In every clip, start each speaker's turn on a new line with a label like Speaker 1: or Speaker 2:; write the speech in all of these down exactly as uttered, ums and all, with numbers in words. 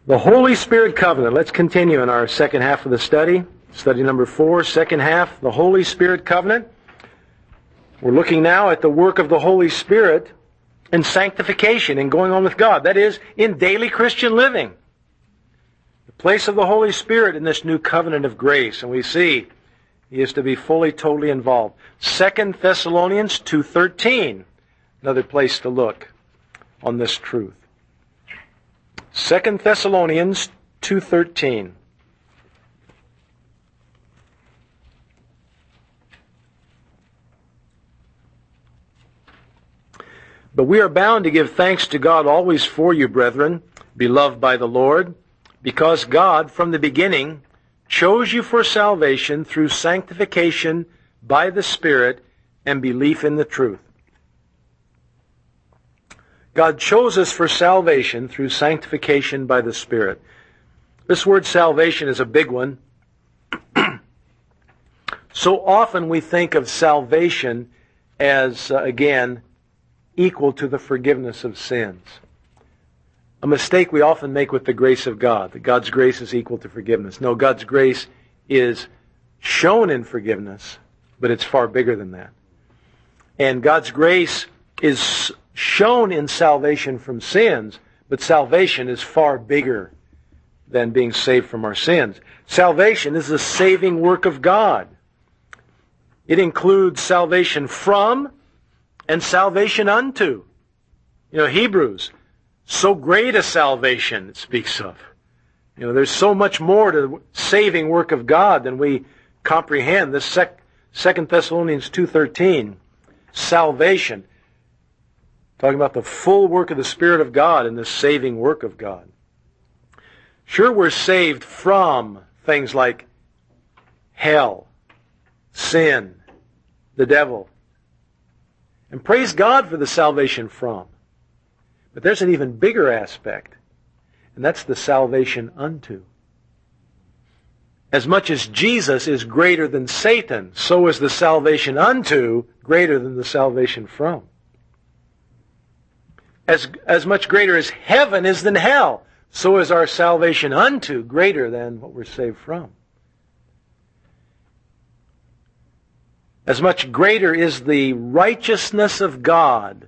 Speaker 1: The Holy Spirit covenant. Let's continue in our second half of the study. Study number four, second half, the Holy Spirit covenant. We're looking now at the work of the Holy Spirit in sanctification and going on with God. That is, in daily Christian living. The place of the Holy Spirit in this new covenant of grace. And we see He is to be fully, totally involved. Second Thessalonians two thirteen. Another place to look on this truth. Second Thessalonians two thirteen. But we are bound to give thanks to God always for you, brethren, beloved by the Lord, because God, from the beginning, chose you for salvation through sanctification by the Spirit and belief in the truth. God chose us for salvation through sanctification by the Spirit. This word salvation is a big one. So often we think of salvation as, uh, again, equal to the forgiveness of sins. A mistake we often make with the grace of God, that God's grace is equal to forgiveness. No, God's grace is shown in forgiveness, but it's far bigger than that. And God's grace is shown in salvation from sins, but salvation is far bigger than being saved from our sins. Salvation is the saving work of God. It includes salvation from and salvation unto. You know, Hebrews, so great a salvation it speaks of. You know, there's so much more to the saving work of God than we comprehend. This sec- Second Thessalonians two thirteen, salvation. Talking about the full work of the Spirit of God and the saving work of God. Sure, we're saved from things like hell, sin, the devil. And praise God for the salvation from. But there's an even bigger aspect, and that's the salvation unto. As much as Jesus is greater than Satan, so is the salvation unto greater than the salvation from. As, as much greater as heaven is than hell, so is our salvation unto greater than what we're saved from. As much greater is the righteousness of God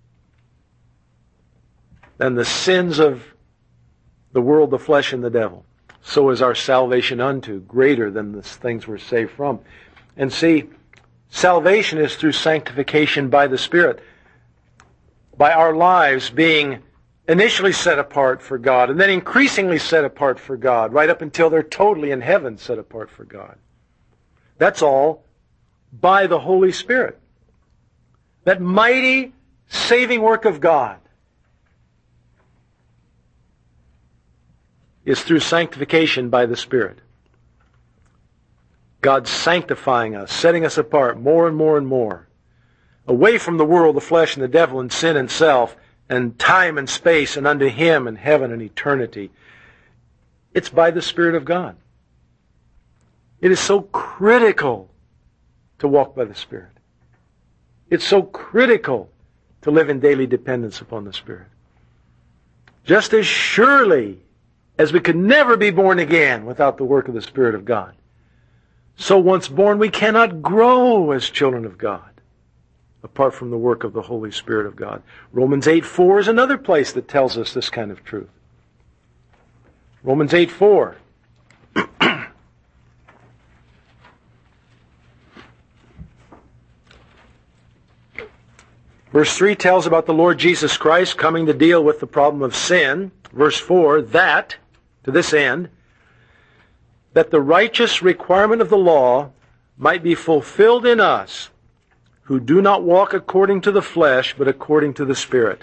Speaker 1: than the sins of the world, the flesh, and the devil. So is our salvation unto greater than the things we're saved from. And see, salvation is through sanctification by the Spirit. By our lives being initially set apart for God and then increasingly set apart for God, right up until they're totally in heaven set apart for God. That's all by the Holy Spirit. That mighty saving work of God is through sanctification by the Spirit. God sanctifying us, setting us apart more and more and more, away from the world, the flesh, and the devil, and sin and self, and time and space, and unto Him and heaven and eternity. It's by the Spirit of God. It is so critical to walk by the Spirit. It's so critical to live in daily dependence upon the Spirit. Just as surely as we could never be born again without the work of the Spirit of God, so once born we cannot grow as children of God apart from the work of the Holy Spirit of God. Romans eight four is another place that tells us this kind of truth. Romans eight four. Verse three tells about the Lord Jesus Christ coming to deal with the problem of sin. Verse four, that, to this end, that the righteous requirement of the law might be fulfilled in us, who do not walk according to the flesh, but according to the Spirit.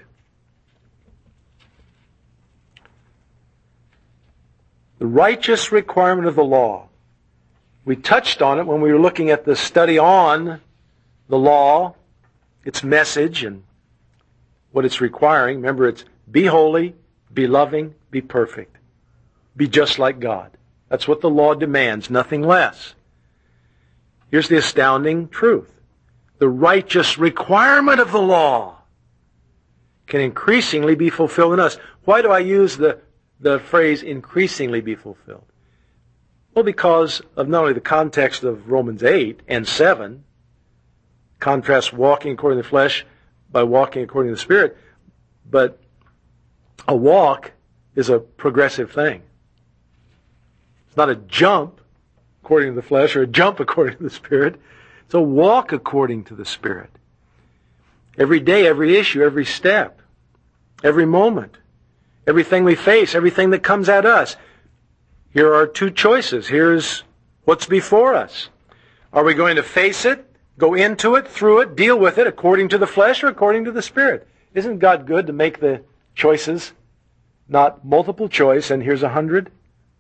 Speaker 1: The righteous requirement of the law. We touched on it when we were looking at the study on the law, its message, and what it's requiring. Remember, it's be holy, be loving, be perfect. Be just like God. That's what the law demands, nothing less. Here's the astounding truth. The righteous requirement of the law can increasingly be fulfilled in us. Why do I use the the phrase increasingly be fulfilled? Well, because of not only the context of Romans eight and seven, contrast walking according to the flesh by walking according to the Spirit, but a walk is a progressive thing. It's not a jump according to the flesh or a jump according to the Spirit. It's a walk according to the Spirit. Every day, every issue, every step, every moment, everything we face, everything that comes at us. Here are two choices. Here's what's before us. Are we going to face it, go into it, through it, deal with it according to the flesh or according to the Spirit? Isn't God good to make the choices, not multiple choice, and here's a hundred?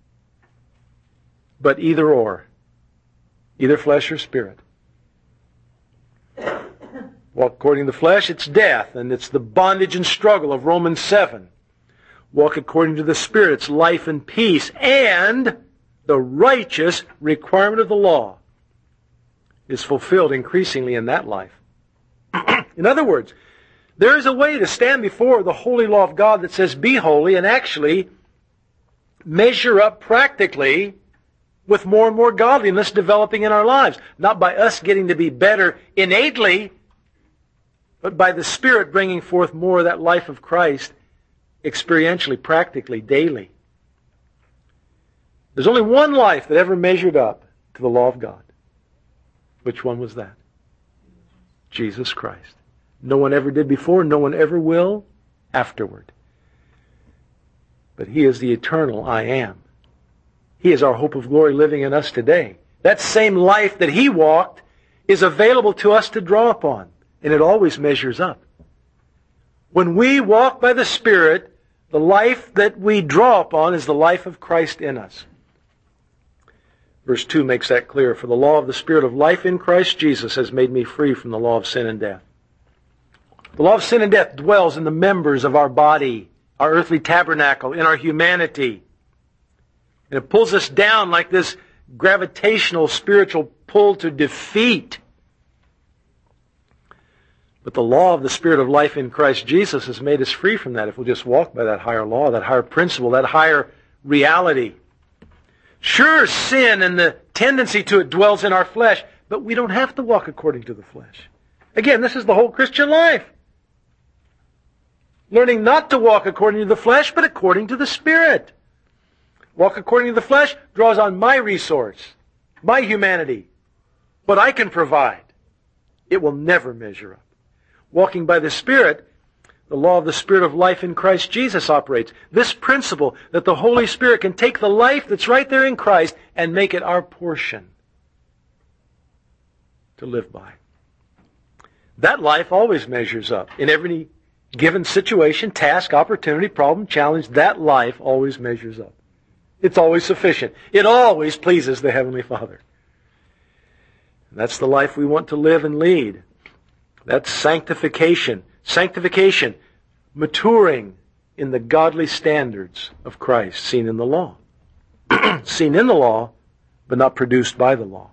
Speaker 1: But either or. Either flesh or Spirit. Walk according to the flesh, it's death, and it's the bondage and struggle of Romans seven. Walk according to the Spirit, it's life and peace, and the righteous requirement of the law is fulfilled increasingly in that life. In other words, there is a way to stand before the holy law of God that says, be holy, and actually measure up practically with more and more godliness developing in our lives. Not by us getting to be better innately, but by the Spirit bringing forth more of that life of Christ experientially, practically, daily. There's only one life that ever measured up to the law of God. Which one was that? Jesus Christ. No one ever did before, no one ever will afterward. But He is the eternal I am. He is our hope of glory living in us today. That same life that He walked is available to us to draw upon. And it always measures up. When we walk by the Spirit, the life that we draw upon is the life of Christ in us. Verse two makes that clear. For the law of the Spirit of life in Christ Jesus has made me free from the law of sin and death. The law of sin and death dwells in the members of our body, our earthly tabernacle, in our humanity. And it pulls us down like this gravitational spiritual pull to defeat. But the law of the Spirit of life in Christ Jesus has made us free from that if we'll just walk by that higher law, that higher principle, that higher reality. Sure, sin and the tendency to it dwells in our flesh, but we don't have to walk according to the flesh. Again, this is the whole Christian life. Learning not to walk according to the flesh, but according to the Spirit. Walk according to the flesh draws on my resource, my humanity, what I can provide. It will never measure up. Walking by the Spirit, the law of the Spirit of life in Christ Jesus operates. This principle that the Holy Spirit can take the life that's right there in Christ and make it our portion to live by. That life always measures up. In every given situation, task, opportunity, problem, challenge, that life always measures up. It's always sufficient. It always pleases the Heavenly Father. That's the life we want to live and lead. That's sanctification. Sanctification, maturing in the godly standards of Christ, seen in the law. Seen in the law, but not produced by the law.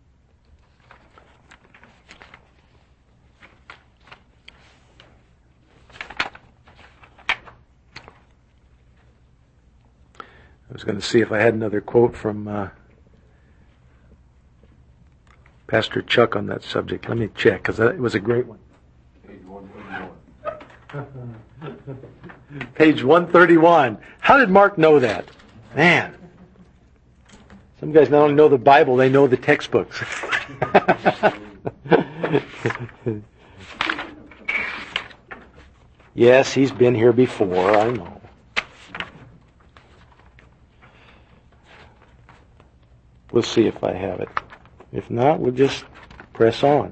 Speaker 1: I was going to see if I had another quote from uh, Pastor Chuck on that subject. Let me check, because it was a great one. Page one thirty-one. Page one thirty-one. How did Mark know that? Man. Some guys not only know the Bible, they know the textbooks. Yes, he's been here before, I know. We'll see if I have it. If not, we'll just press on.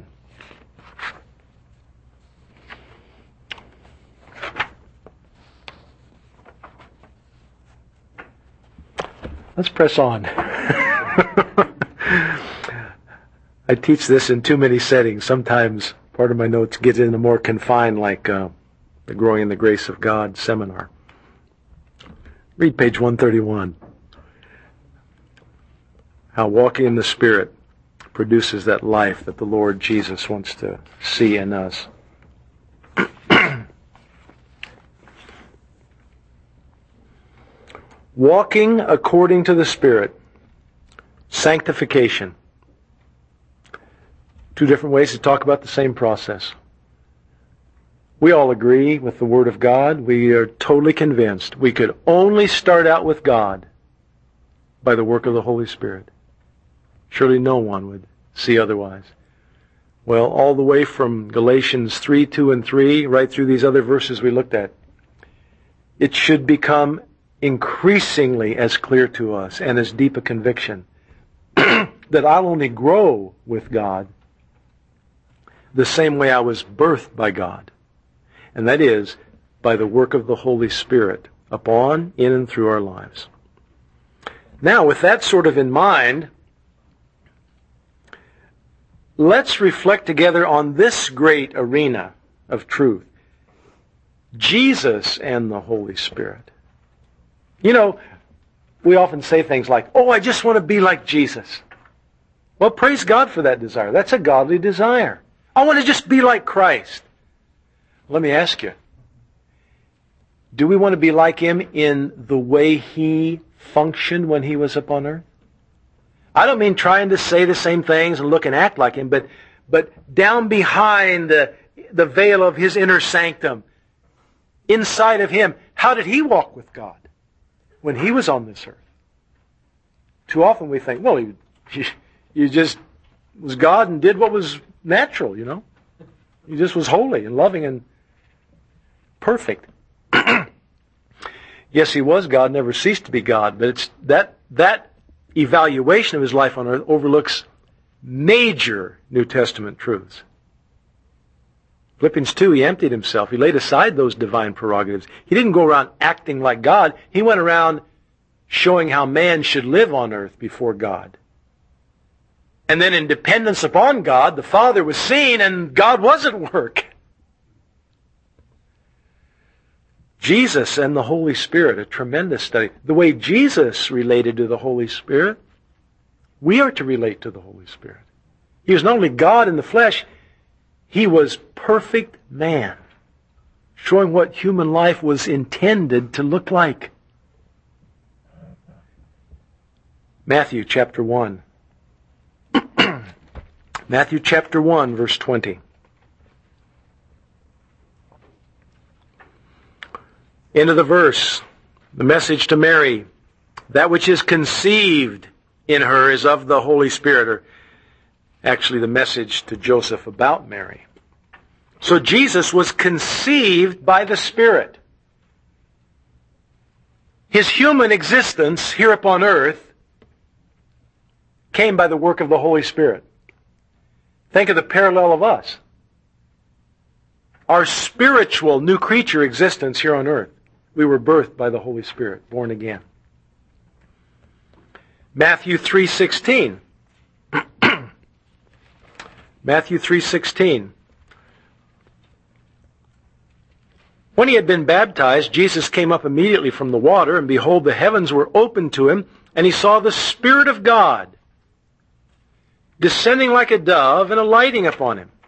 Speaker 1: Let's press on. I teach this in too many settings. Sometimes part of my notes gets into more confined, like uh, the Growing in the Grace of God seminar. Read page one thirty-one. How walking in the Spirit produces that life that the Lord Jesus wants to see in us. Walking according to the Spirit. Sanctification. Two different ways to talk about the same process. We all agree with the Word of God. We are totally convinced we could only start out with God by the work of the Holy Spirit. Surely no one would see otherwise. Well, all the way from Galatians three, two, and three, right through these other verses we looked at, it should become increasingly as clear to us and as deep a conviction that I'll only grow with God the same way I was birthed by God. And that is by the work of the Holy Spirit upon, in, and through our lives. Now, with that sort of in mind, let's reflect together on this great arena of truth. Jesus and the Holy Spirit. You know, we often say things like, oh, I just want to be like Jesus. Well, praise God for that desire. That's a godly desire. I want to just be like Christ. Let me ask you, do we want to be like Him in the way He functioned when He was upon earth? I don't mean trying to say the same things and look and act like Him, but but down behind the, the veil of His inner sanctum, inside of Him, how did He walk with God when He was on this earth? Too often we think, well, He, he, he just was God and did what was natural, you know. He just was holy and loving and perfect. Yes, He was God, never ceased to be God, but it's that that evaluation of His life on earth overlooks major New Testament truths. Philippians two, He emptied Himself. He laid aside those divine prerogatives. He didn't go around acting like God. He went around showing how man should live on earth before God. And then in dependence upon God, the Father was seen and God was at work. Jesus and the Holy Spirit, a tremendous study. The way Jesus related to the Holy Spirit, we are to relate to the Holy Spirit. He was not only God in the flesh, He was perfect man, showing what human life was intended to look like. Matthew chapter one. Matthew chapter one, verse twenty. End of the verse, the message to Mary. That which is conceived in her is of the Holy Spirit, or actually the message to Joseph about Mary. So Jesus was conceived by the Spirit. His human existence here upon earth came by the work of the Holy Spirit. Think of the parallel of us. Our spiritual new creature existence here on earth. We were birthed by the Holy Spirit, born again. Matthew three sixteen. Matthew three sixteen. When He had been baptized, Jesus came up immediately from the water, and behold, the heavens were opened to Him, and He saw the Spirit of God descending like a dove and alighting upon Him.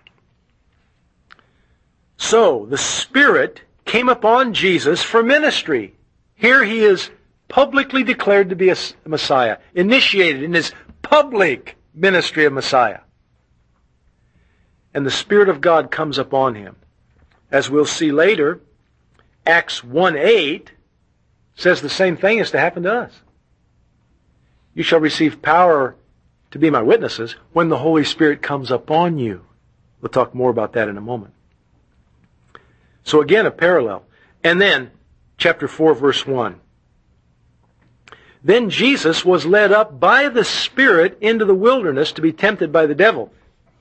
Speaker 1: So, the Spirit came upon Jesus for ministry. Here He is publicly declared to be a Messiah, initiated in His public ministry of Messiah. And the Spirit of God comes upon Him. As we'll see later, Acts one eight says the same thing is to happen to us. You shall receive power to be my witnesses when the Holy Spirit comes upon you. We'll talk more about that in a moment. So again, a parallel. And then, chapter four, verse one. Then Jesus was led up by the Spirit into the wilderness to be tempted by the devil.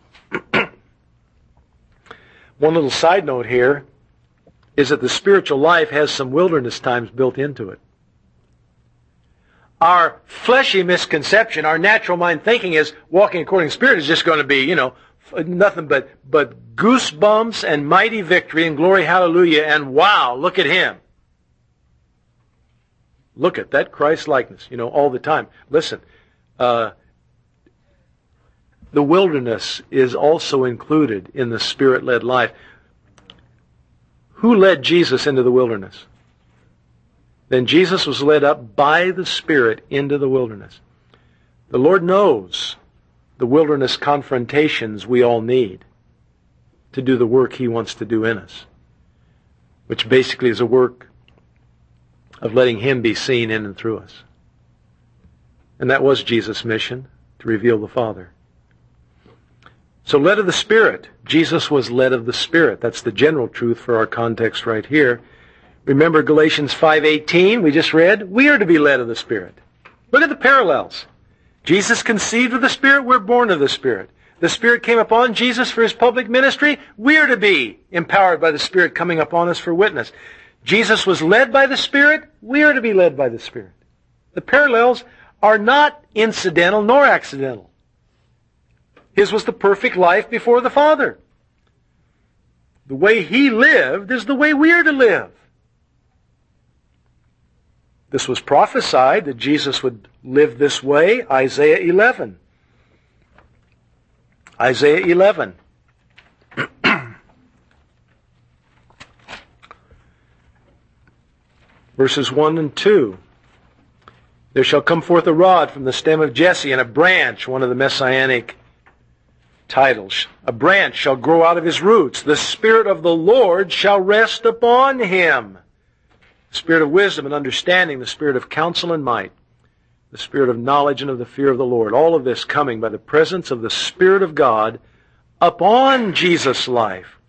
Speaker 1: One little side note here is that the spiritual life has some wilderness times built into it. Our fleshy misconception, our natural mind thinking is walking according to the Spirit is just going to be, you know, nothing but, but goosebumps and mighty victory and glory, hallelujah, and wow, look at Him. Look at that Christ-likeness, you know, all the time. Listen, uh, the wilderness is also included in the Spirit-led life. Who led Jesus into the wilderness? Then Jesus was led up by the Spirit into the wilderness. The Lord knows the wilderness confrontations we all need to do the work He wants to do in us, which basically is a work of letting Him be seen in and through us. And that was Jesus' mission, to reveal the Father. So led of the Spirit. Jesus was led of the Spirit. That's the general truth for our context right here. Remember Galatians five eighteen we just read? We are to be led of the Spirit. Look at the parallels. Jesus conceived of the Spirit, we're born of the Spirit. The Spirit came upon Jesus for His public ministry, we are to be empowered by the Spirit coming upon us for witness. Jesus was led by the Spirit, we are to be led by the Spirit. The parallels are not incidental nor accidental. His was the perfect life before the Father. The way He lived is the way we are to live. This was prophesied that Jesus would live this way, Isaiah eleven. Isaiah eleven. Verses one and two. There shall come forth a rod from the stem of Jesse, and a branch, one of the messianic titles. A branch shall grow out of his roots. The Spirit of the Lord shall rest upon him. The Spirit of wisdom and understanding, the Spirit of counsel and might, the Spirit of knowledge and of the fear of the Lord. All of this coming by the presence of the Spirit of God upon Jesus' life.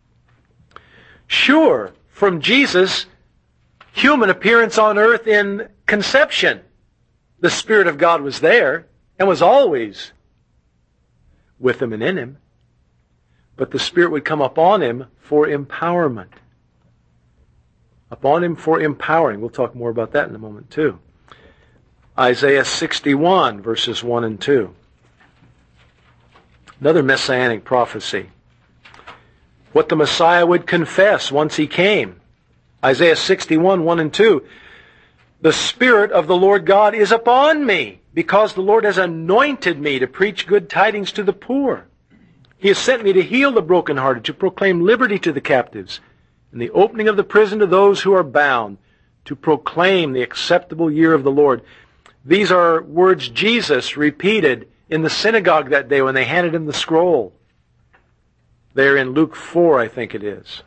Speaker 1: Sure, from Jesus' human appearance on earth in conception, the Spirit of God was there and was always with him and in him. But the Spirit would come upon him for empowerment. Upon him for empowering. We'll talk more about that in a moment too. Isaiah sixty-one, verses one and two. Another messianic prophecy. What the Messiah would confess once He came. Isaiah sixty-one, one and two. The Spirit of the Lord God is upon me, because the Lord has anointed me to preach good tidings to the poor. He has sent me to heal the brokenhearted, to proclaim liberty to the captives, and the opening of the prison to those who are bound, to proclaim the acceptable year of the Lord. These are words Jesus repeated in the synagogue that day when they handed Him the scroll. There in Luke four, I think it is.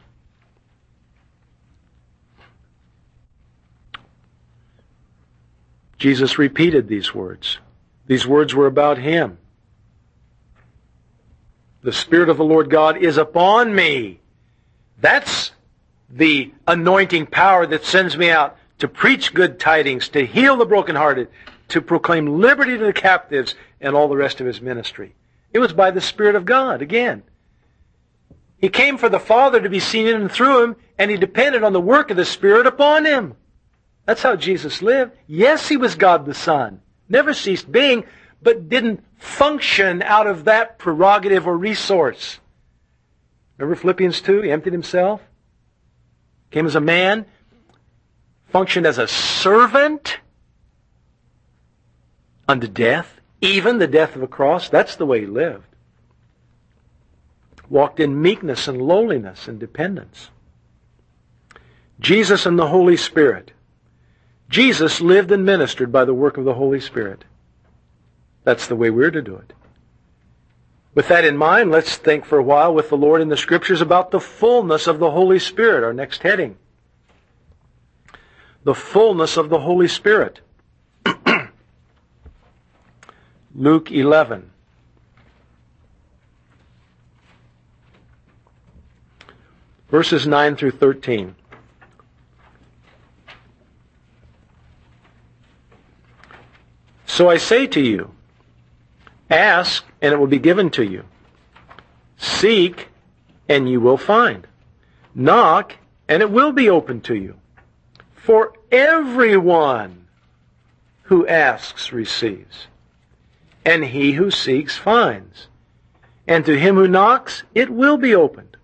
Speaker 1: Jesus repeated these words. These words were about Him. The Spirit of the Lord God is upon me. That's the anointing power that sends me out to preach good tidings, to heal the brokenhearted, to proclaim liberty to the captives, and all the rest of His ministry. It was by the Spirit of God, again. He came for the Father to be seen in and through Him, and He depended on the work of the Spirit upon Him. That's how Jesus lived. Yes, He was God the Son, never ceased being, but didn't function out of that prerogative or resource. Remember Philippians two? He emptied Himself, came as a man, functioned as a servant unto death, even the death of a cross. That's the way He lived. Walked in meekness and lowliness and dependence. Jesus and the Holy Spirit. Jesus lived and ministered by the work of the Holy Spirit. That's the way we're to do it. With that in mind, let's think for a while with the Lord in the Scriptures about the fullness of the Holy Spirit, our next heading. The fullness of the Holy Spirit. Luke eleven. Verses nine through thirteen. So I say to you, ask, and it will be given to you. Seek, and you will find. Knock, and it will be opened to you. For everyone who asks receives, and he who seeks finds. And to him who knocks, it will be opened.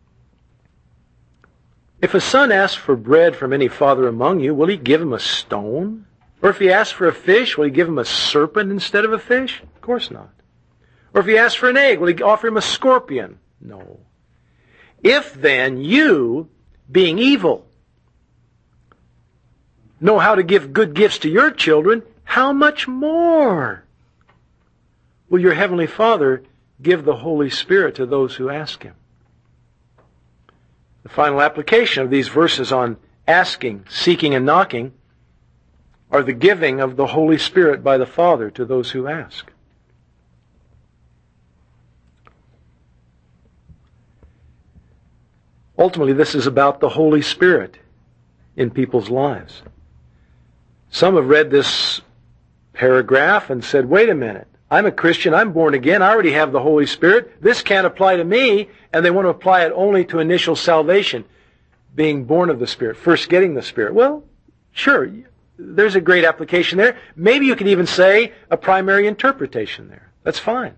Speaker 1: If a son asks for bread from any father among you, will he give him a stone? Or if he asks for a fish, will he give him a serpent instead of a fish? Of course not. Or if he asks for an egg, will he offer him a scorpion? No. If then you, being evil, know how to give good gifts to your children, how much more will your Heavenly Father give the Holy Spirit to those who ask Him? The final application of these verses on asking, seeking, and knocking are the giving of the Holy Spirit by the Father to those who ask. Ultimately, this is about the Holy Spirit in people's lives. Some have read this paragraph and said, wait a minute, I'm a Christian, I'm born again, I already have the Holy Spirit, this can't apply to me, and they want to apply it only to initial salvation, being born of the Spirit, first getting the Spirit. Well, sure, there's a great application there. Maybe you could even say a primary interpretation there. That's fine.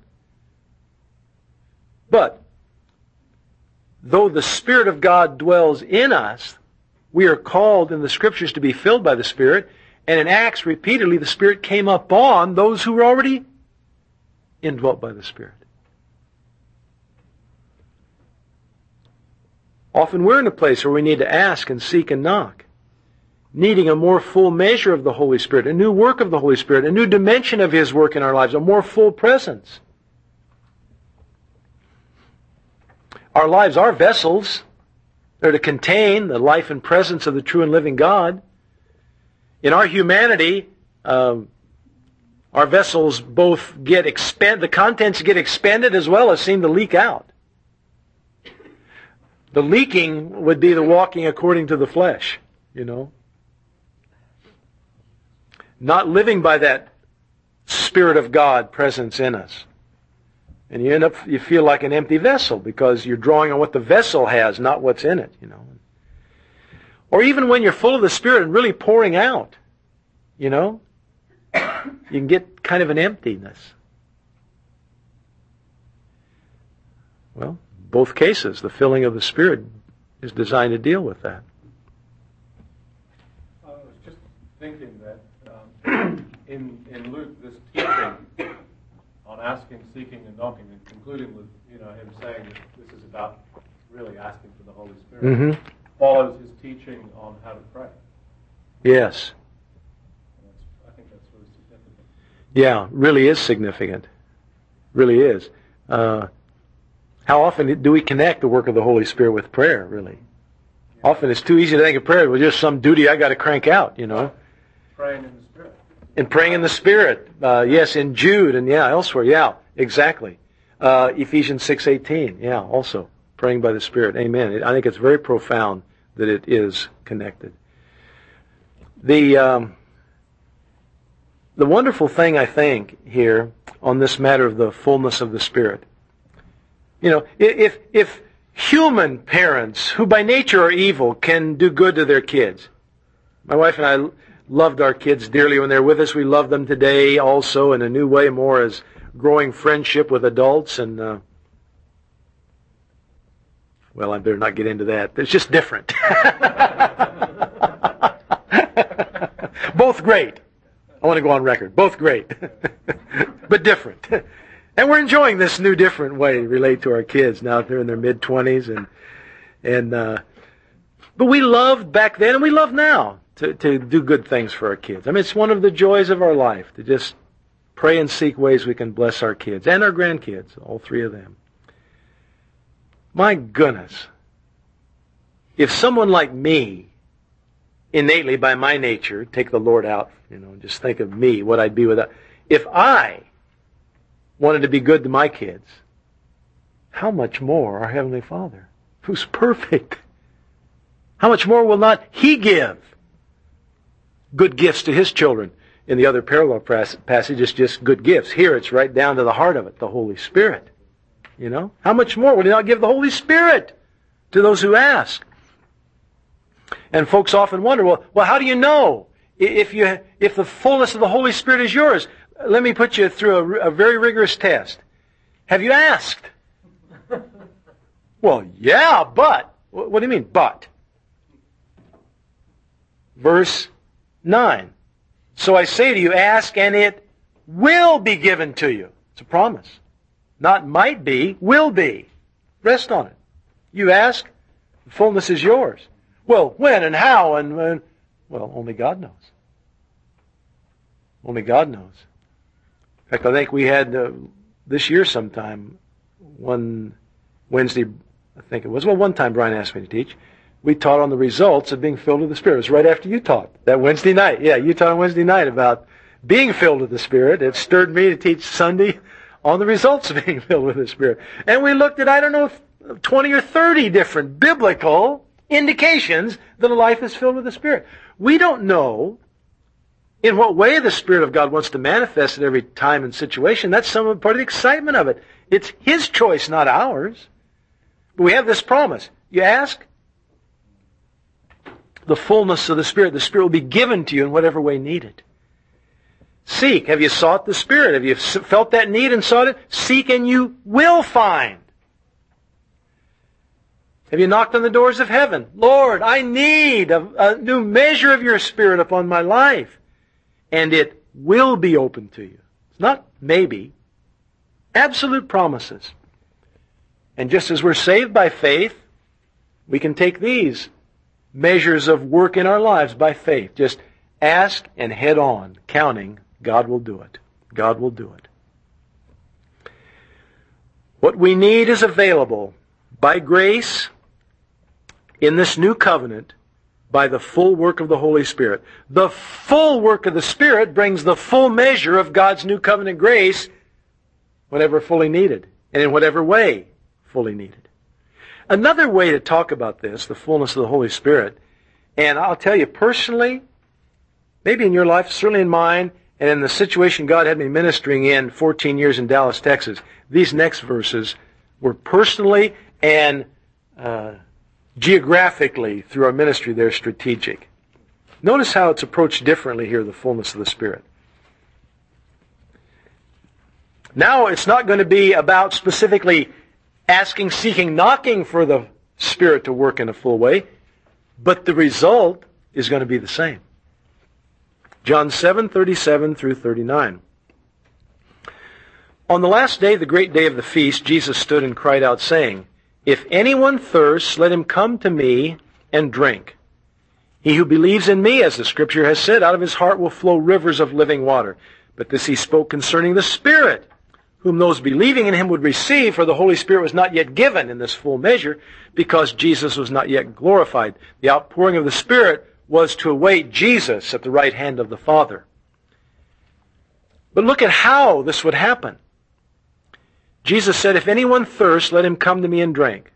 Speaker 1: But, though the Spirit of God dwells in us, we are called in the Scriptures to be filled by the Spirit, and in Acts, repeatedly, the Spirit came upon those who were already indwelt by the Spirit. Often we're in a place where we need to ask and seek and knock, needing a more full measure of the Holy Spirit, a new work of the Holy Spirit, a new dimension of His work in our lives, a more full presence. Our lives are vessels. They're to contain the life and presence of the true and living God. In our humanity, um, our vessels both get expand, the contents get expanded as well as seem to leak out. The leaking would be the walking according to the flesh, you know. Not living by that Spirit of God presence in us. And you end up, you feel like an empty vessel because you're drawing on what the vessel has, not what's in it, you know. Or even when you're full of the Spirit and really pouring out, you know, you can get kind of an emptiness. Well, both cases, the filling of the Spirit is designed to deal with that.
Speaker 2: I was just thinking that um, in, in Luke, this teaching on asking, seeking, and knocking, and concluding with, you know, him saying that this is about really asking for the Holy Spirit, mm-hmm. follows his teaching on how to pray.
Speaker 1: Yes.
Speaker 2: That's, I think that's really significant.
Speaker 1: Yeah, really is significant. Really is. Uh, how often do we connect the work of the Holy Spirit with prayer, really? Yeah. Often it's too easy to think of prayer. Well, just some duty I got to crank out, you know.
Speaker 2: Praying in the Spirit.
Speaker 1: And praying in the Spirit. Uh, yes, in Jude and yeah, elsewhere. Yeah, exactly. Uh, Ephesians six eighteen. Yeah, also. Praying by the Spirit. Amen. I think it's very profound that it is connected. The, um, the wonderful thing, I think, here on this matter of the fullness of the Spirit, you know, if, if human parents who by nature are evil can do good to their kids, my wife and I loved our kids dearly when they're with us. We love them today also in a new way, more as growing friendship with adults. And, uh, well, I better not get into that. It's just different. Both great. I want to go on record. Both great. But different. And we're enjoying this new different way to relate to our kids now that they're in their mid-twenties. And, and, uh, but we loved back then and we love now. To, to do good things for our kids. I mean, it's one of the joys of our life to just pray and seek ways we can bless our kids and our grandkids, all three of them. My goodness. If someone like me, innately by my nature, take the Lord out, you know, just think of me, what I'd be without. If I wanted to be good to my kids, how much more our Heavenly Father, who's perfect, how much more will not He give good gifts to His children? In the other parallel passage, it's just good gifts. Here, it's right down to the heart of it, the Holy Spirit. You know? How much more will He not give the Holy Spirit to those who ask? And folks often wonder, well, well, how do you know if you if the fullness of the Holy Spirit is yours? Let me put you through a, a very rigorous test. Have you asked? Well, yeah, but. What do you mean, but? Verse nine. So I say to you, ask and it will be given to you. It's a promise. Not might be, will be. Rest on it. You ask, the fullness is yours. Well, when and how and when? Well, only God knows. Only God knows. In fact, I think we had uh, this year sometime, one Wednesday, I think it was, well, one time Brian asked me to teach, we taught on the results of being filled with the Spirit. It was right after you taught, that Wednesday night. Yeah, you taught on Wednesday night about being filled with the Spirit. It stirred me to teach Sunday on the results of being filled with the Spirit. And we looked at, I don't know, twenty or thirty different biblical indications that a life is filled with the Spirit. We don't know in what way the Spirit of God wants to manifest at every time and situation. That's some of part of the excitement of it. It's His choice, not ours. But we have this promise. You ask, the fullness of the Spirit. The Spirit will be given to you in whatever way needed. Seek. Have you sought the Spirit? Have you felt that need and sought it? Seek and you will find. Have you knocked on the doors of heaven? Lord, I need a, a new measure of your Spirit upon my life. And it will be open to you. It's not maybe. Absolute promises. And just as we're saved by faith, we can take these measures of work in our lives by faith. Just ask and head on, counting, God will do it. God will do it. What we need is available by grace in this new covenant by the full work of the Holy Spirit. The full work of the Spirit brings the full measure of God's new covenant grace whenever fully needed, and in whatever way fully needed. Another way to talk about this, the fullness of the Holy Spirit, and I'll tell you personally, maybe in your life, certainly in mine, and in the situation God had me ministering in fourteen years in Dallas, Texas, these next verses were personally and uh, geographically through our ministry there strategic. Notice how it's approached differently here, the fullness of the Spirit. Now it's not going to be about specifically asking, seeking, knocking for the Spirit to work in a full way, but the result is going to be the same. John seven, thirty-seven through thirty-nine. On the last day, the great day of the feast, Jesus stood and cried out, saying, If anyone thirsts, let him come to me and drink. He who believes in me, as the Scripture has said, out of his heart will flow rivers of living water. But this he spoke concerning the Spirit, whom those believing in him would receive, for the Holy Spirit was not yet given in this full measure, because Jesus was not yet glorified. The outpouring of the Spirit was to await Jesus at the right hand of the Father. But look at how this would happen. Jesus said, if anyone thirsts, let him come to me and drink.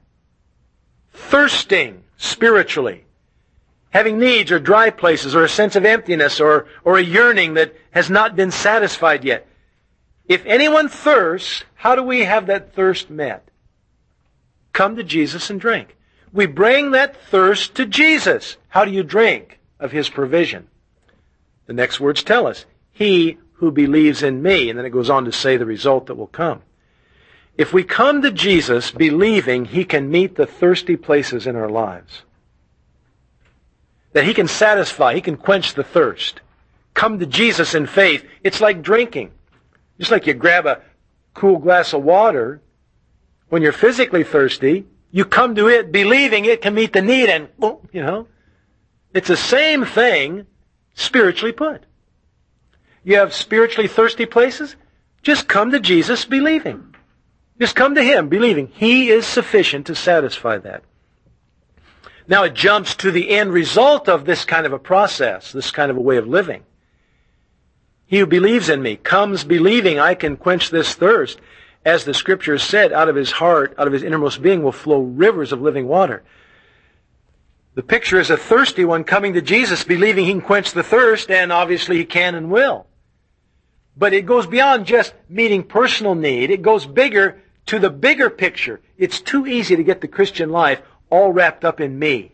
Speaker 1: Thirsting spiritually, having needs or dry places or a sense of emptiness or, or a yearning that has not been satisfied yet. If anyone thirsts, how do we have that thirst met? Come to Jesus and drink. We bring that thirst to Jesus. How do you drink of His provision? The next words tell us, he who believes in me. And then it goes on to say the result that will come. If we come to Jesus believing He can meet the thirsty places in our lives, that He can satisfy, He can quench the thirst, come to Jesus in faith, it's like drinking. Just like you grab a cool glass of water, when you're physically thirsty, you come to it believing it can meet the need and, you know, it's the same thing spiritually put. You have spiritually thirsty places, just come to Jesus believing. Just come to Him believing He is sufficient to satisfy that. Now it jumps to the end result of this kind of a process, this kind of a way of living. He who believes in me comes believing I can quench this thirst. As the Scripture said, out of his heart, out of his innermost being will flow rivers of living water. The picture is a thirsty one coming to Jesus believing he can quench the thirst, and obviously he can and will. But it goes beyond just meeting personal need. It goes bigger to the bigger picture. It's too easy to get the Christian life all wrapped up in me.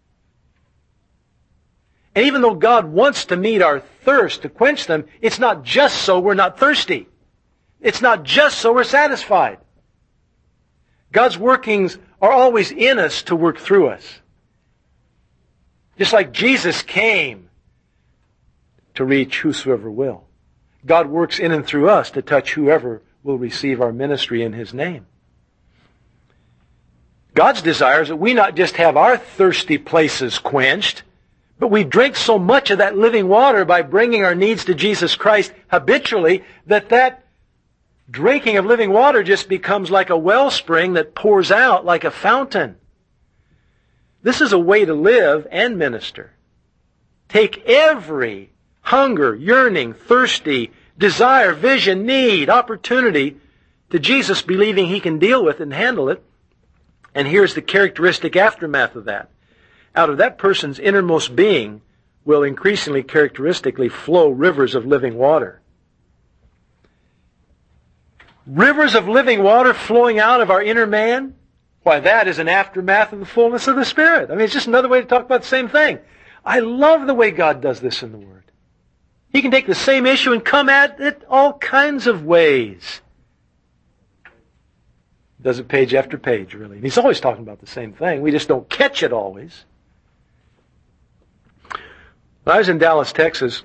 Speaker 1: And even though God wants to meet our thirst, to quench them, it's not just so we're not thirsty. It's not just so we're satisfied. God's workings are always in us to work through us. Just like Jesus came to reach whosoever will. God works in and through us to touch whoever will receive our ministry in His name. God's desire is that we not just have our thirsty places quenched, But we drink so much of that living water by bringing our needs to Jesus Christ habitually that that drinking of living water just becomes like a wellspring that pours out like a fountain. This is a way to live and minister. Take every hunger, yearning, thirsty, desire, vision, need, opportunity to Jesus, believing He can deal with it and handle it. And here's the characteristic aftermath of that. Out of that person's innermost being will increasingly characteristically flow rivers of living water. Rivers of living water flowing out of our inner man? Why, that is an aftermath of the fullness of the Spirit. I mean, it's just another way to talk about the same thing. I love the way God does this in the Word. He can take the same issue and come at it all kinds of ways. Does it page after page, really. And He's always talking about the same thing. We just don't catch it always. When I was in Dallas, Texas,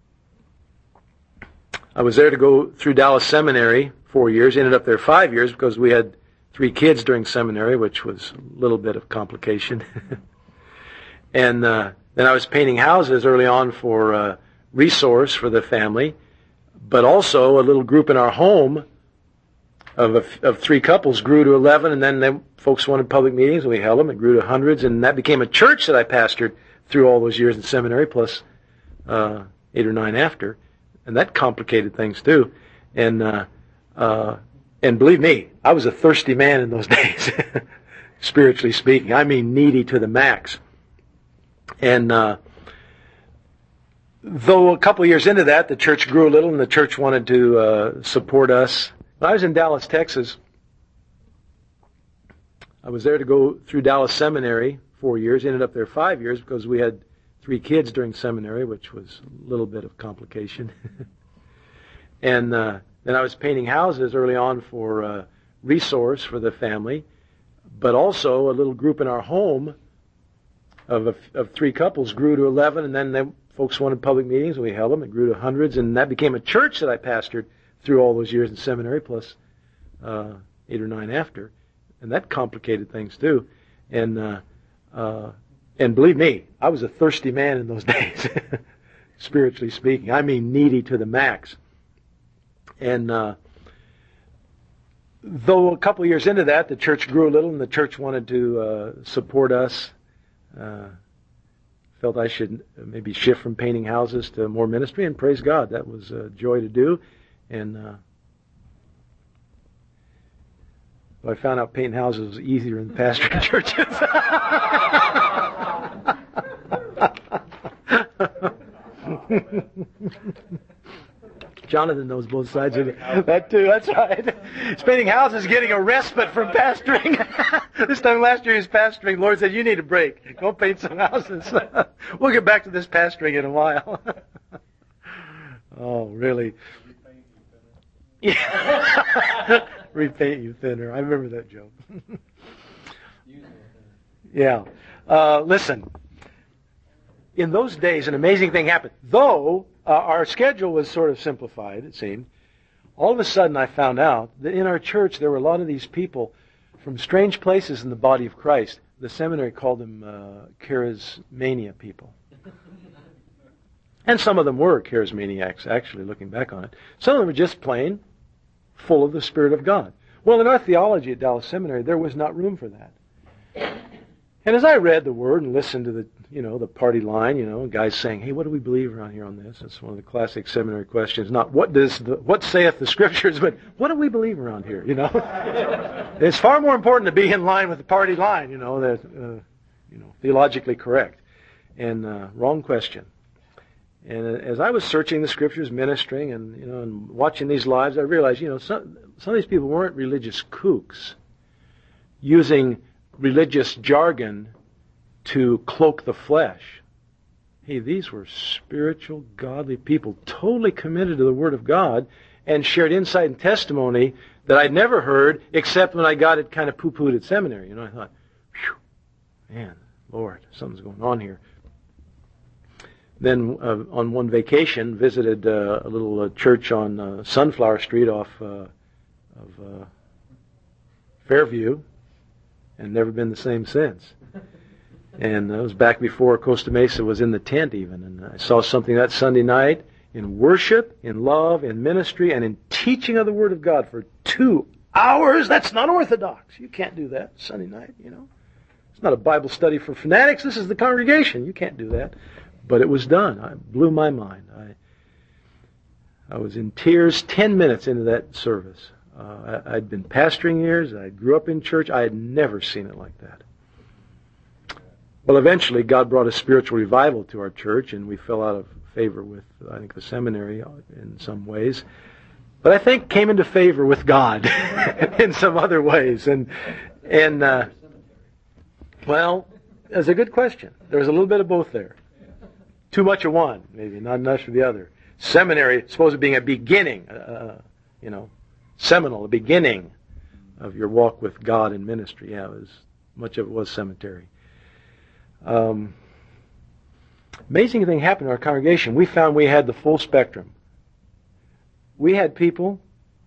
Speaker 1: I was there to go through Dallas Seminary four years. Ended up there five years because we had three kids during seminary, which was a little bit of complication. and uh, then I was painting houses early on for uh, Resource for the family, but also a little group in our home of a, of three couples grew to eleven, and then they, folks wanted public meetings, and we held them. It grew to hundreds, and that became a church that I pastored through all those years in seminary, plus uh, eight or nine after, and that complicated things too. And uh, uh, and believe me, I was a thirsty man in those days, spiritually speaking. I mean, needy to the max. And uh, though a couple of years into that, the church grew a little, and the church wanted to uh, support us. When I was in Dallas, Texas, I was there to go through Dallas Seminary four years. Ended up there five years because we had three kids during seminary, which was a little bit of complication. and uh, then I was painting houses early on for uh, Resource for the family, but also a little group in our home of a, of three couples grew to eleven, and then they, folks wanted public meetings, and we held them. It grew to hundreds, and that became a church that I pastored through all those years in seminary, plus uh, eight or nine after, and that complicated things too. And uh, uh, and believe me, I was a thirsty man in those days, spiritually speaking. I mean, needy to the max. And uh, though a couple of years into that, the church grew a little, and the church wanted to uh, support us. Uh, felt I should maybe shift from painting houses to more ministry, and praise God, that was a joy to do. And uh, I found out painting houses was easier than pastoring churches. Jonathan knows both sides of it. That too, that's right. He's painting houses, getting a respite from pastoring. This time last year he was pastoring. The Lord said, you need a break. Go paint some houses. We'll get back to this pastoring in a while. Oh, really? Yeah. Repaint you thinner. I remember that joke. Yeah. Uh, listen. In those days, an amazing thing happened. Though uh, our schedule was sort of simplified, it seemed, all of a sudden I found out that in our church there were a lot of these people from strange places in the body of Christ. The seminary called them uh, charismania people. And some of them were charismaniacs, actually, looking back on it. Some of them were just plain full of the Spirit of God. Well, in our theology at Dallas Seminary, there was not room for that. And as I read the Word and listened to the, you know, the party line, you know, guys saying, hey, what do we believe around here on this? That's one of the classic seminary questions. Not what does the, what saith the Scriptures, but what do we believe around here, you know? It's far more important to be in line with the party line, you know, that, uh, you know, theologically correct. And uh, wrong question. And as I was searching the Scriptures, ministering, and you know, and watching these lives, I realized, you know, some some of these people weren't religious kooks using religious jargon to cloak the flesh. Hey, these were spiritual, godly people, totally committed to the Word of God, and shared insight and testimony that I'd never heard except when I got it kind of poo-pooed at seminary. You know, I thought, phew, man, Lord, something's going on here. Then uh, on one vacation, visited uh, a little uh, church on uh, Sunflower Street off uh, of uh, Fairview, and never been the same since. And it was back before Costa Mesa was in the tent even. And I saw something that Sunday night in worship, in love, in ministry, and in teaching of the Word of God for two hours. That's not orthodox. You can't do that Sunday night, you know. It's not a Bible study for fanatics. This is the congregation. You can't do that. But it was done. It blew my mind. I, I was in tears ten minutes into that service. Uh, I, I'd been pastoring years. I grew up in church. I had never seen it like that. Well, eventually, God brought a spiritual revival to our church, and we fell out of favor with, I think, the seminary in some ways. But I think came into favor with God in some other ways. And, and uh, well, that's a good question. There was a little bit of both there. Too much of one, maybe, not enough of the other. Seminary, supposed to being a beginning, uh, you know, seminal, a beginning of your walk with God in ministry. Yeah, it was, much of it was cemetery. Um, amazing thing happened in our congregation. We found we had the full spectrum. We had people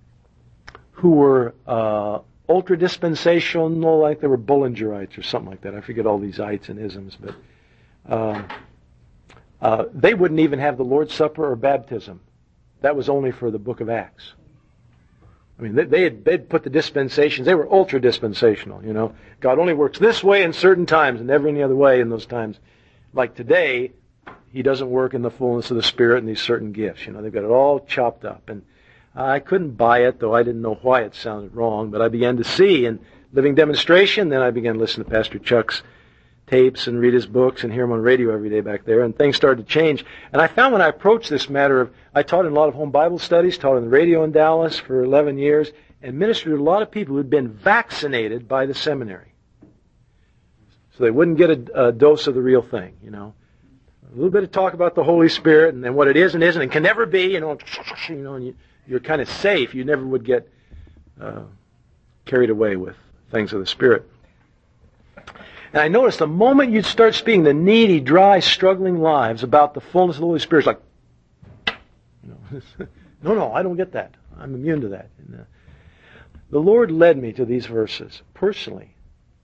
Speaker 1: who were uh, ultra-dispensational, like they were Bullingerites or something like that. I forget all these ites and isms, but uh, uh, they wouldn't even have the Lord's Supper or baptism. That was only for the book of Acts. I mean, they, they had, they'd put the dispensations, they were ultra-dispensational, you know. God only works this way in certain times and never any other way in those times. Like today, He doesn't work in the fullness of the Spirit in these certain gifts. You know, they've got it all chopped up. And I couldn't buy it, though I didn't know why it sounded wrong, but I began to see in living demonstration. Then I began to listen to Pastor Chuck's tapes and read his books and hear him on radio every day back there, and things started to change. And I found when I approached this matter of, I taught in a lot of home Bible studies, taught on the radio in Dallas for eleven years, and ministered to a lot of people who had been vaccinated by the seminary. So they wouldn't get a, a dose of the real thing, you know. A little bit of talk about the Holy Spirit and then what it is and isn't and can never be, you know, you know, and you, you're kind of safe. You never would get uh, carried away with things of the Spirit. And I noticed the moment you'd start speaking the needy, dry, struggling lives about the fullness of the Holy Spirit, it's like, you know, no, no, I don't get that. I'm immune to that. And, uh, the Lord led me to these verses personally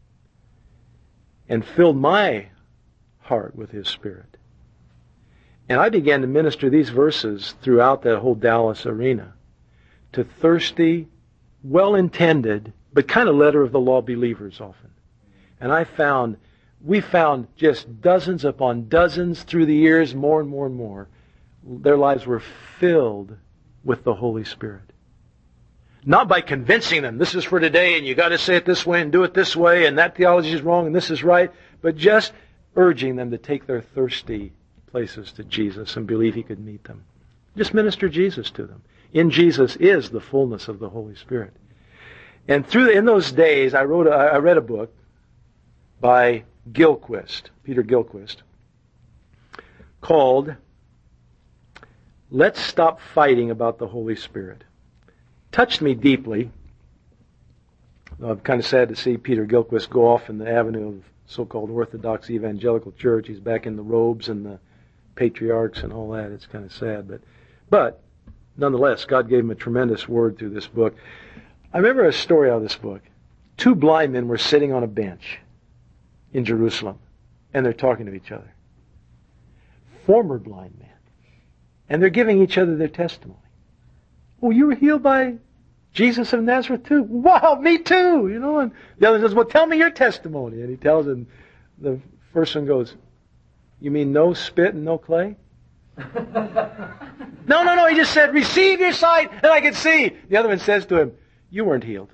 Speaker 1: and filled my heart with His Spirit. And I began to minister these verses throughout that whole Dallas arena to thirsty, well-intended, but kind of letter of the law believers often. And I found, we found just dozens upon dozens through the years, more and more and more, their lives were filled with the Holy Spirit. Not by convincing them, this is for today, and you got to say it this way and do it this way, and that theology is wrong and this is right, but just urging them to take their thirsty places to Jesus and believe He could meet them. Just minister Jesus to them. In Jesus is the fullness of the Holy Spirit. And through in those days, I wrote, a, I read a book by Gilchrist, Peter Gilchrist, called Let's Stop Fighting About the Holy Spirit. Touched me deeply. I'm kind of sad to see Peter Gilchrist go off in the avenue of so-called Orthodox Evangelical Church. He's back in the robes and the patriarchs and all that. It's kind of sad. But, but nonetheless, God gave him a tremendous word through this book. I remember a story out of this book. Two blind men were sitting on a bench in Jerusalem, and they're talking to each other. Former blind men. And they're giving each other their testimony. Oh, you were healed by Jesus of Nazareth too? Wow, me too! You know, and the other says, well, tell me your testimony. And he tells him, the first one goes, you mean no spit and no clay? no, no, no, he just said, receive your sight and I can see. The other one says to him, you weren't healed.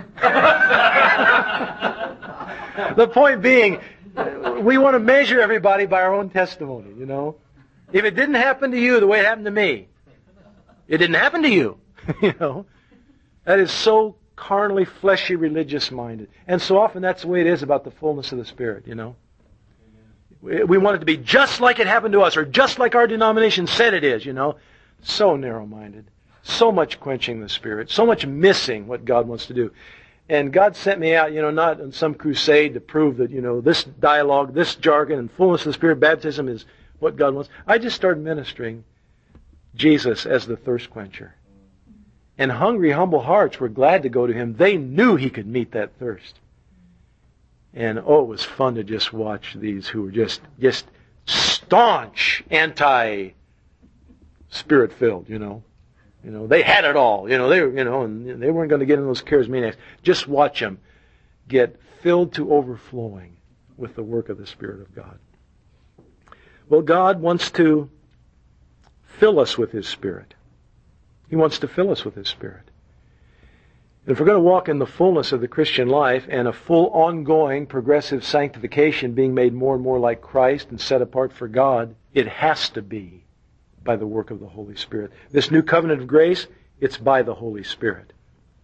Speaker 1: The point being, we want to measure everybody by our own testimony, you know. If it didn't happen to you the way it happened to me, it didn't happen to you, you know. That is so carnally, fleshy, religious-minded. And so often that's the way it is about the fullness of the Spirit, you know. We want it to be just like it happened to us, or just like our denomination said it is, you know. So narrow-minded. So much quenching the Spirit. So much missing what God wants to do. And God sent me out, you know, not on some crusade to prove that, you know, this dialogue, this jargon, and fullness of the Spirit, baptism is what God wants. I just started ministering Jesus as the thirst quencher. And hungry, humble hearts were glad to go to Him. They knew He could meet that thirst. And oh, it was fun to just watch these who were just just staunch anti-spirit filled, you know. You know, they had it all, you know, they were, you know, and they weren't going to get in those charismaniacs. Just watch them get filled to overflowing with the work of the Spirit of God. Well, God wants to fill us with His Spirit. He wants to fill us with His Spirit. If we're going to walk in the fullness of the Christian life and a full ongoing progressive sanctification, being made more and more like Christ and set apart for God, it has to be by the work of the Holy Spirit. This new covenant of grace, it's by the Holy Spirit.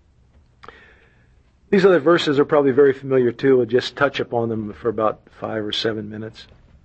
Speaker 1: These other verses are probably very familiar too. We'll just touch upon them for about five or seven minutes.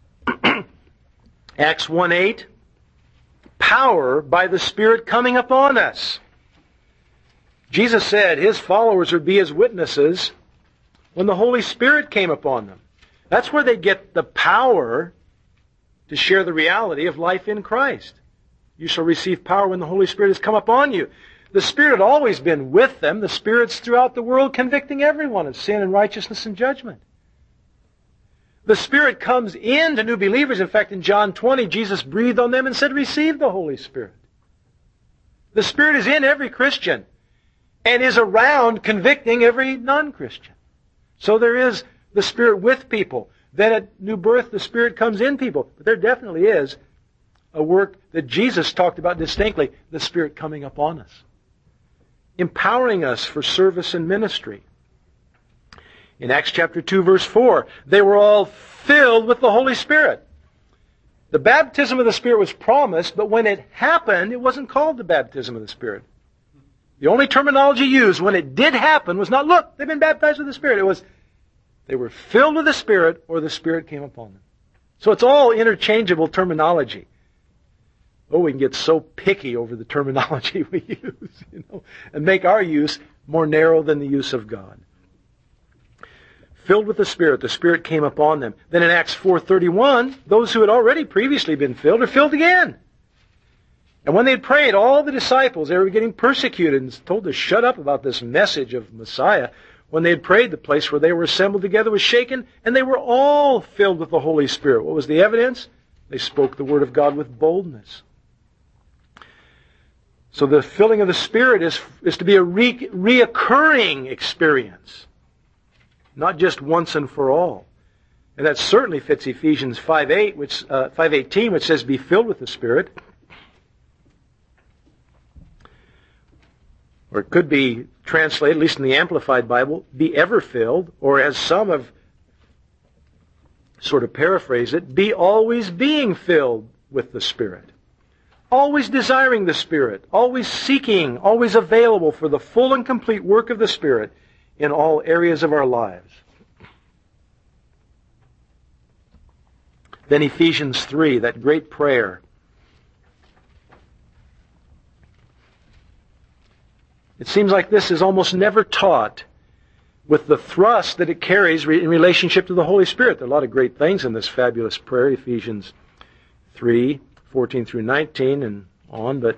Speaker 1: Acts one eight, power by the Spirit coming upon us. Jesus said His followers would be His witnesses when the Holy Spirit came upon them. That's where they get the power to share the reality of life in Christ. You shall receive power when the Holy Spirit has come upon you. The Spirit had always been with them. The Spirit's throughout the world convicting everyone of sin and righteousness and judgment. The Spirit comes into new believers. In fact, in John twenty, Jesus breathed on them and said, receive the Holy Spirit. The Spirit is in every Christian and is around convicting every non-Christian. So there is the Spirit with people. Then at new birth, the Spirit comes in people. But there definitely is a work that Jesus talked about distinctly, the Spirit coming upon us, empowering us for service and ministry. In Acts chapter two, verse four, they were all filled with the Holy Spirit. The baptism of the Spirit was promised, but when it happened, it wasn't called the baptism of the Spirit. The only terminology used when it did happen was not, look, they've been baptized with the Spirit. It was, they were filled with the Spirit, or the Spirit came upon them. So it's all interchangeable terminology. Oh, we can get so picky over the terminology we use, you know, and make our use more narrow than the use of God. Filled with the Spirit, the Spirit came upon them. Then in Acts four thirty-one, those who had already previously been filled are filled again. And when they had prayed, all the disciples, they were getting persecuted and told to shut up about this message of Messiah. When they had prayed, the place where they were assembled together was shaken, and they were all filled with the Holy Spirit. What was the evidence? They spoke the Word of God with boldness. So the filling of the Spirit is, is to be a re- reoccurring experience, not just once and for all. And that certainly fits Ephesians five eight, which uh, five eighteen, which says, "Be filled with the Spirit." Or it could be translated, at least in the Amplified Bible, "Be ever filled," or as some have sort of paraphrased it, "Be always being filled with the Spirit." Always desiring the Spirit, always seeking, always available for the full and complete work of the Spirit in all areas of our lives. Then Ephesians three, that great prayer. It seems like this is almost never taught with the thrust that it carries in relationship to the Holy Spirit. There are a lot of great things in this fabulous prayer, Ephesians three, fourteen through nineteen and on, but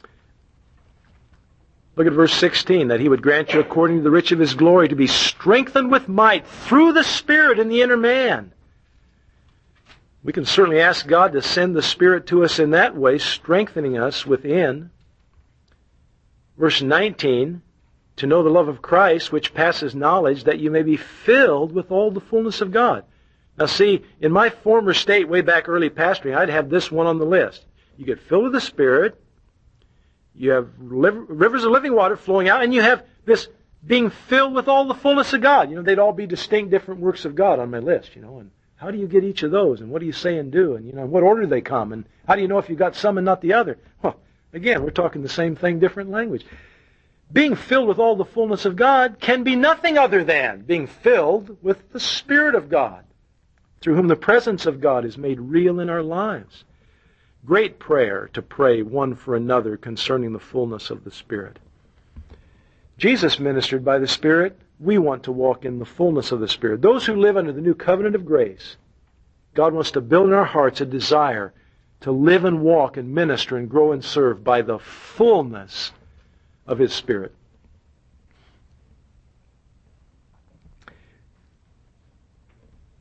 Speaker 1: look at verse sixteen, that He would grant you according to the riches of His glory to be strengthened with might through the Spirit in the inner man. We can certainly ask God to send the Spirit to us in that way, strengthening us within. Verse nineteen, to know the love of Christ, which passes knowledge, that you may be filled with all the fullness of God. Now see, in my former state, way back early pastoring, I'd have this one on the list. You get filled with the Spirit, you have rivers of living water flowing out, and you have this being filled with all the fullness of God. You know, they'd all be distinct different works of God on my list, you know, and how do you get each of those, and what do you say and do, and, you know, in what order they come, and how do you know if you got some and not the other? Well, again, we're talking the same thing, different language. Being filled with all the fullness of God can be nothing other than being filled with the Spirit of God, through whom the presence of God is made real in our lives. Great prayer to pray one for another concerning the fullness of the Spirit. Jesus ministered by the Spirit. We want to walk in the fullness of the Spirit. Those who live under the new covenant of grace, God wants to build in our hearts a desire to live and walk and minister and grow and serve by the fullness of His Spirit.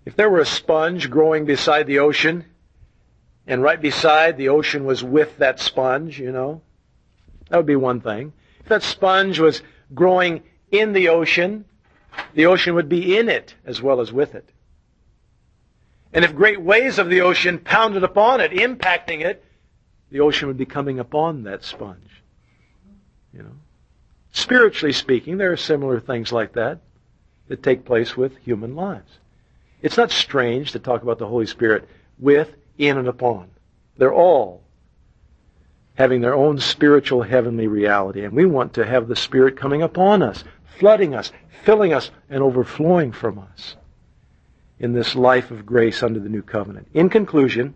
Speaker 1: If there were a sponge growing beside the ocean, and right beside the ocean was with that sponge, you know, that would be one thing. If that sponge was growing in the ocean, the ocean would be in it as well as with it. And if great waves of the ocean pounded upon it, impacting it, the ocean would be coming upon that sponge. You know, spiritually speaking, there are similar things like that that take place with human lives. It's not strange to talk about the Holy Spirit with, in, and upon. They're all having their own spiritual heavenly reality. And we want to have the Spirit coming upon us, flooding us, filling us, and overflowing from us in this life of grace under the new covenant. In conclusion,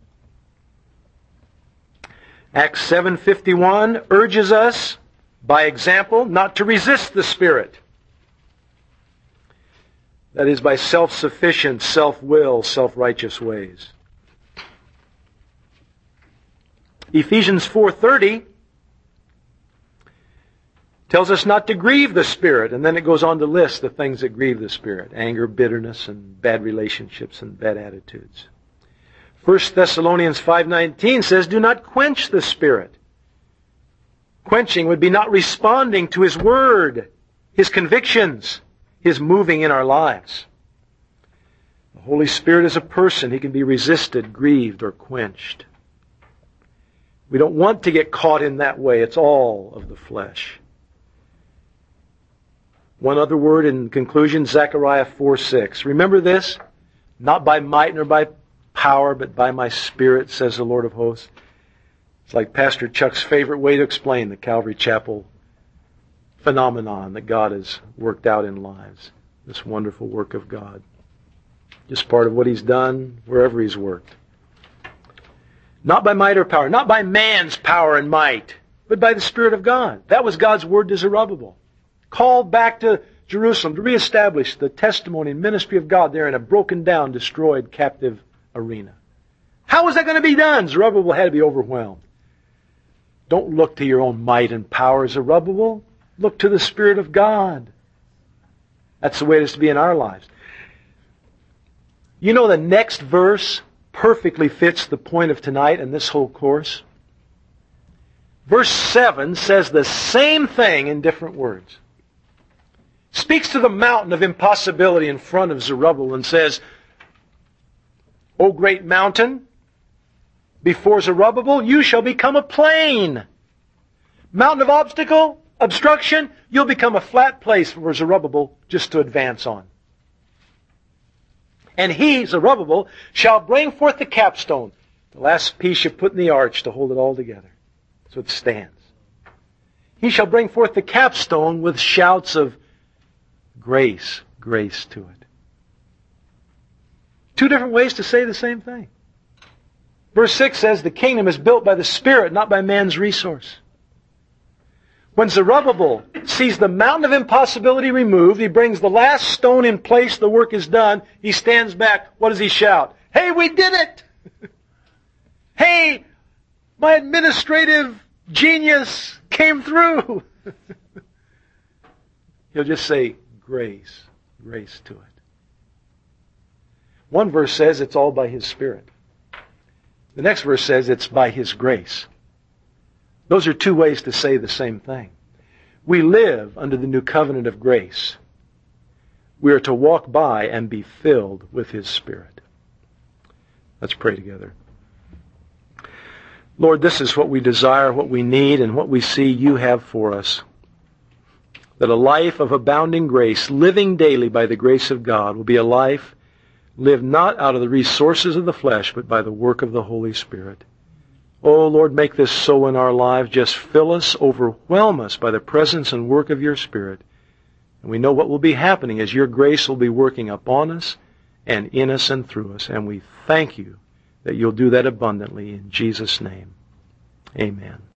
Speaker 1: Acts seven fifty-one urges us, by example, not to resist the Spirit. That is, by self-sufficient, self-will, self-righteous ways. Ephesians four thirty tells us not to grieve the Spirit, and then it goes on to list the things that grieve the Spirit: anger, bitterness, and bad relationships and bad attitudes. First Thessalonians five nineteen says, do not quench the Spirit. Quenching would be not responding to His Word, His convictions, His moving in our lives. The Holy Spirit is a person. He can be resisted, grieved, or quenched. We don't want to get caught in that way. It's all of the flesh. One other word in conclusion, Zechariah four six. Remember this? Not by might nor by power, but by my Spirit, says the Lord of hosts. It's like Pastor Chuck's favorite way to explain the Calvary Chapel phenomenon that God has worked out in lives. This wonderful work of God. Just part of what He's done wherever He's worked. Not by might or power, not by man's power and might, but by the Spirit of God. That was God's word to Zerubbabel. Called back to Jerusalem to reestablish the testimony and ministry of God there in a broken down, destroyed, captive arena. How was that going to be done? Zerubbabel had to be overwhelmed. Don't look to your own might and power, Zerubbabel. Look to the Spirit of God. That's the way it is to be in our lives. You know, the next verse perfectly fits the point of tonight and this whole course. Verse seven says the same thing in different words. Speaks to the mountain of impossibility in front of Zerubbabel and says, O great mountain, before Zerubbabel, you shall become a plain. Mountain of obstacle, obstruction, you'll become a flat place for Zerubbabel just to advance on. And he, Zerubbabel, shall bring forth the capstone, the last piece you put in the arch to hold it all together, so it stands. He shall bring forth the capstone with shouts of grace, grace to it. Two different ways to say the same thing. Verse six says the kingdom is built by the Spirit, not by man's resource. When Zerubbabel sees the mountain of impossibility removed, he brings the last stone in place, the work is done, he stands back. What does he shout? Hey, we did it! Hey, my administrative genius came through! He'll just say, grace, grace to it. One verse says it's all by His Spirit. The next verse says it's by His grace. Those are two ways to say the same thing. We live under the new covenant of grace. We are to walk by and be filled with His Spirit. Let's pray together. Lord, this is what we desire, what we need, and what we see You have for us. That a life of abounding grace, living daily by the grace of God, will be a life lived not out of the resources of the flesh, but by the work of the Holy Spirit. Oh, Lord, make this so in our lives. Just fill us, overwhelm us by the presence and work of Your Spirit. And we know what will be happening as Your grace will be working upon us and in us and through us. And we thank You that You'll do that abundantly in Jesus' name. Amen.